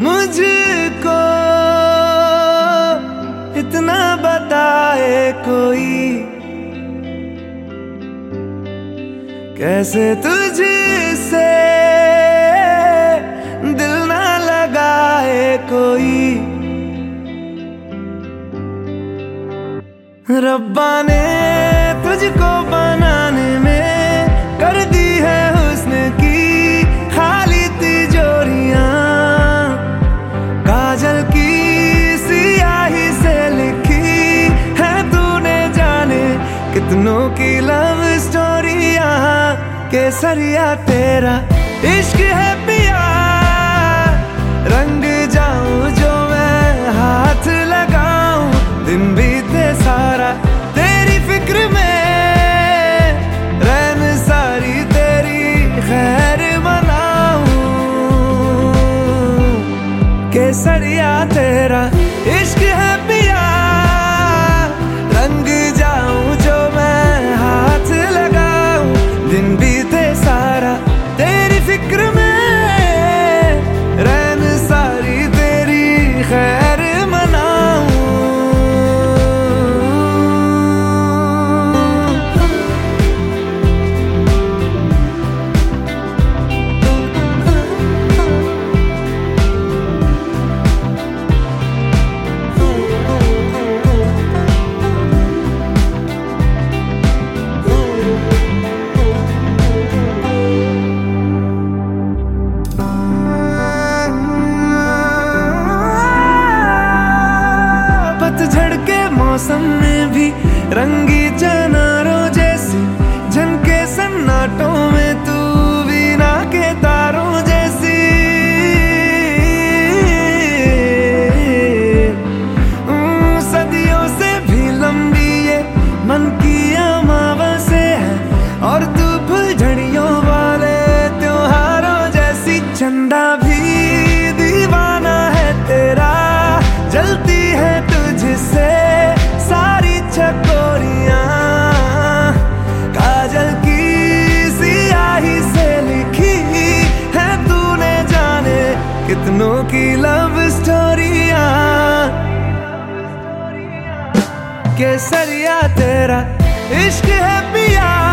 मुझको इतना बताए कोई, कैसे तुझसे दिल ना लगाए कोई। रब्बा ने तुझको बनाने में कर दी है हुस्न की खाली तिजोरियां, काजल की सियाही से लिखी है तूने जाने कितनों की लव स्टोरियां। केसरिया तेरा इश्क है पिया, रंग जाऊं जो मैं हाथ लगाऊं, दिन बीते सारा तेरी फिक्र में, रैन सारी तेरी खैर मनाऊं। केसरिया तेरा इश्क है पिया, रंग जाऊं जो मैं हाथ लगाऊं, दिन बीते सारा तेरी फिक्र में, रैन सारी तेरी खैर मनाऊं। पतझड़ के मौसम में भी रंगी चनारों जैसी झनके सन्नाटों में, तू वीणा के तारों जैसी। सदियों से भी लंबी ये मन की अमावस्या है, और तू फुलझड़ियों वाले त्योहारों जैसी। चंदा भी दीवाना है तेरा, जलती है तुझसे सारी चकोरियां, काजल की सियाही से लिखी है तूने जाने कितनों की लव स्टोरियां। केसरिया तेरा इश्क है पिया,